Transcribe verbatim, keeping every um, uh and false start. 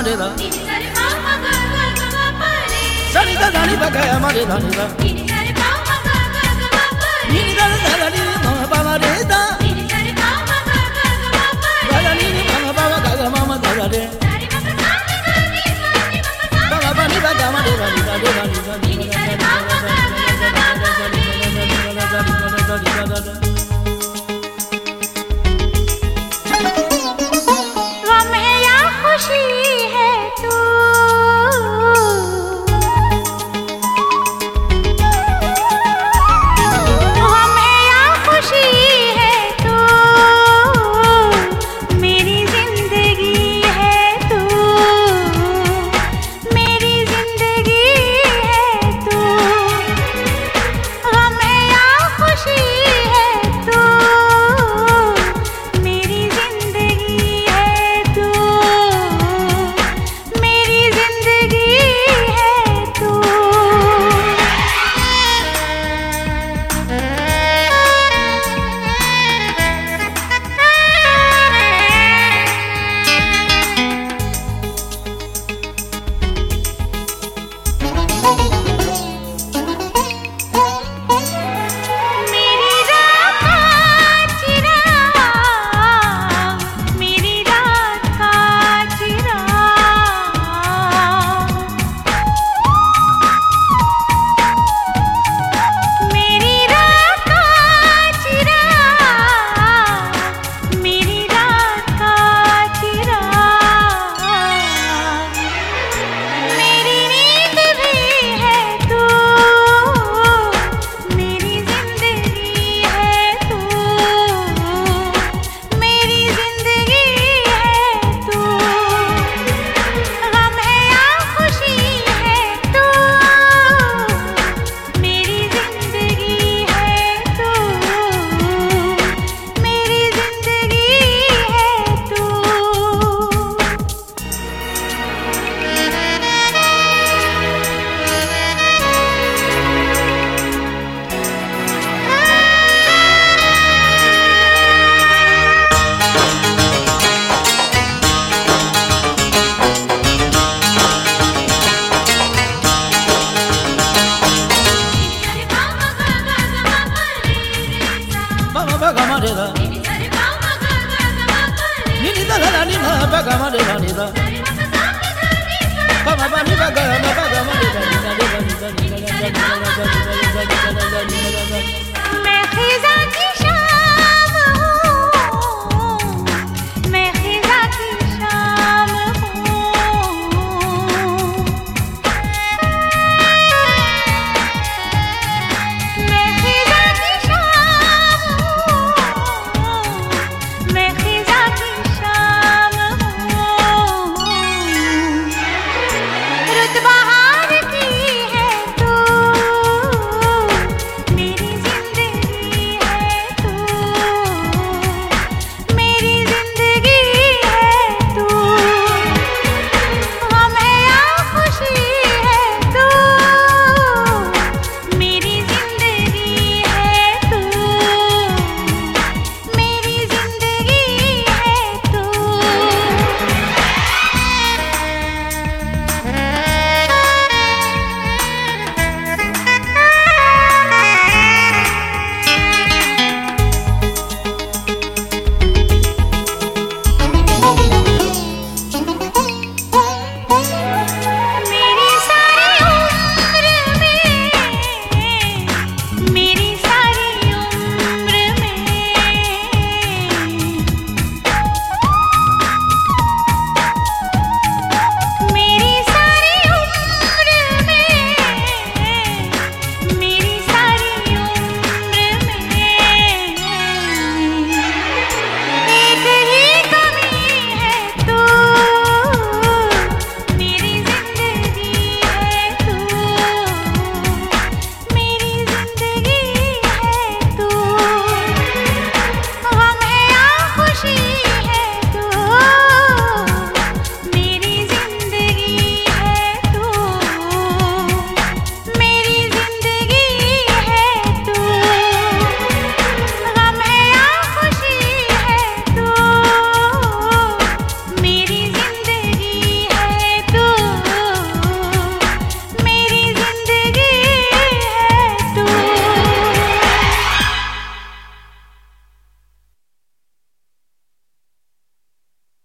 re da sa ni da da ni ba ga ma re da ni da ni ni da da da ni ma ba ma re da da da ni ni ma ba ba ga ga ma ma da da re ba ba ba ni ba ga ma re da ni da re da ni da ni da da ni ni da da ni ma ba ga ma re da ni da ba ba ba ni ba ga ma ba ga ma re da